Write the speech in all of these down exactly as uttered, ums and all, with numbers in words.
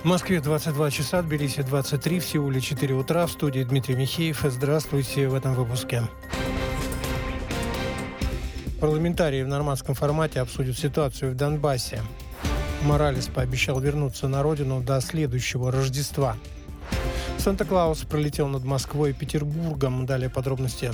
В Москве двадцать два часа, Тбилиси двадцать три, в Сеуле четыре утра. В студии Дмитрий Михеев. Здравствуйте в этом выпуске. Парламентарии в нормандском формате обсудят ситуацию в Донбассе. Моралес пообещал вернуться на родину до следующего Рождества. Санта-Клаус пролетел над Москвой и Петербургом. Далее подробности.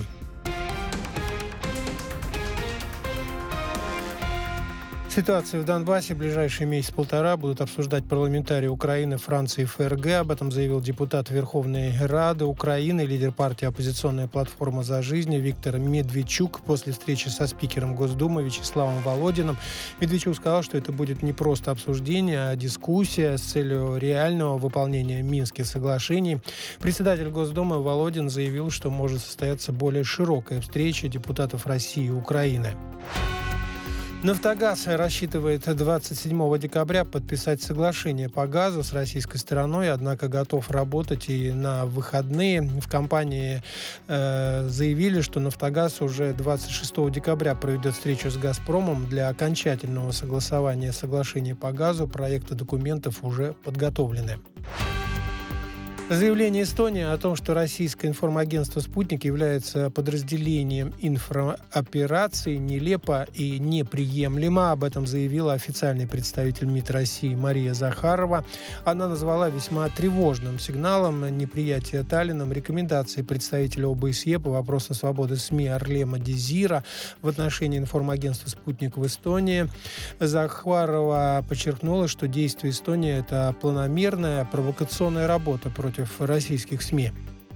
Ситуацию в Донбассе в ближайшие месяц-полтора будут обсуждать парламентарии Украины, Франции и ФРГ. Об этом заявил депутат Верховной Рады Украины, лидер партии «Оппозиционная платформа за жизнь» Виктор Медведчук после встречи со спикером Госдумы Вячеславом Володиным. Медведчук сказал, что это будет не просто обсуждение, а дискуссия с целью реального выполнения Минских соглашений. Председатель Госдумы Володин заявил, что может состояться более широкая встреча депутатов России и Украины. «Нафтогаз» рассчитывает двадцать седьмого декабря подписать соглашение по газу с российской стороной, однако готов работать и на выходные. В компании э, заявили, что «Нафтогаз» уже двадцать шестого декабря проведет встречу с «Газпромом» для окончательного согласования соглашения по газу. Проекты документов уже подготовлены. Заявление Эстонии о том, что российское информагентство «Спутник» является подразделением инфрооперации, нелепо и неприемлемо. Об этом заявила официальный представитель МИД России Мария Захарова. Она назвала весьма тревожным сигналом неприятия Таллином рекомендации представителя ОБСЕ по вопросам свободы СМИ Арлема Дезира в отношении информагентства «Спутник» в Эстонии. Захарова подчеркнула, что действия Эстонии – это планомерная провокационная работа против российских СМИ.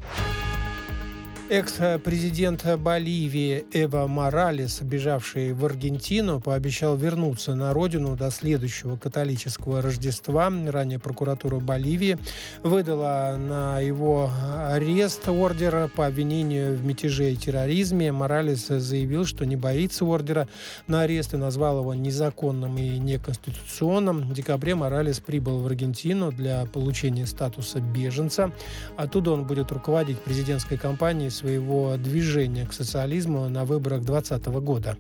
Экс-президент Боливии Эво Моралес, бежавший в Аргентину, пообещал вернуться на родину до следующего католического Рождества. Ранее прокуратура Боливии выдала на его арест ордер по обвинению в мятеже и терроризме. Моралес заявил, что не боится ордера на арест и назвал его незаконным и неконституционным. В декабре Моралес прибыл в Аргентину для получения статуса беженца. Оттуда он будет руководить президентской кампанией своего движения к социализму на выборах двадцатого года.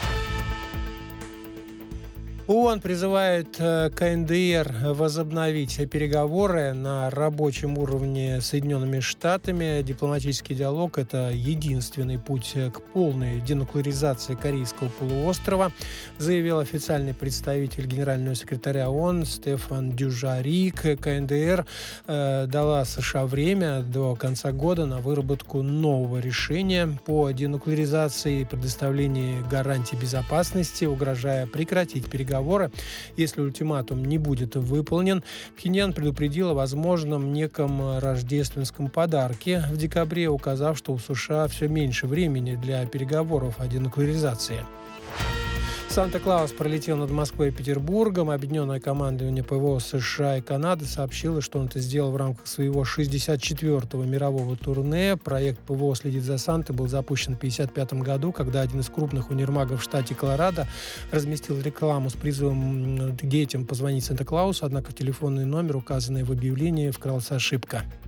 ООН призывает КНДР возобновить переговоры на рабочем уровне с Соединенными Штатами. Дипломатический диалог – это единственный путь к полной денуклеаризации Корейского полуострова, заявил официальный представитель генерального секретаря ООН Стефан Дюжарик. КНДР э, дала США время до конца года на выработку нового решения по денуклеаризации и предоставлении гарантий безопасности, угрожая прекратить переговоры, если ультиматум не будет выполнен. Пхеньян предупредил о возможном неком рождественском подарке в декабре, указав, что у США все меньше времени для переговоров о денуклеаризации. Санта-Клаус пролетел над Москвой и Петербургом. Объединенное командование ПВО США и Канады сообщило, что он это сделал в рамках своего шестьдесят четвёртого мирового турне. Проект ПВО «Следит за Сантой» был запущен в тысяча девятьсот пятьдесят пятом году, когда один из крупных универмагов в штате Колорадо разместил рекламу с призывом к детям позвонить Санта-Клаусу, однако телефонный номер, указанный в объявлении, вкралась ошибка.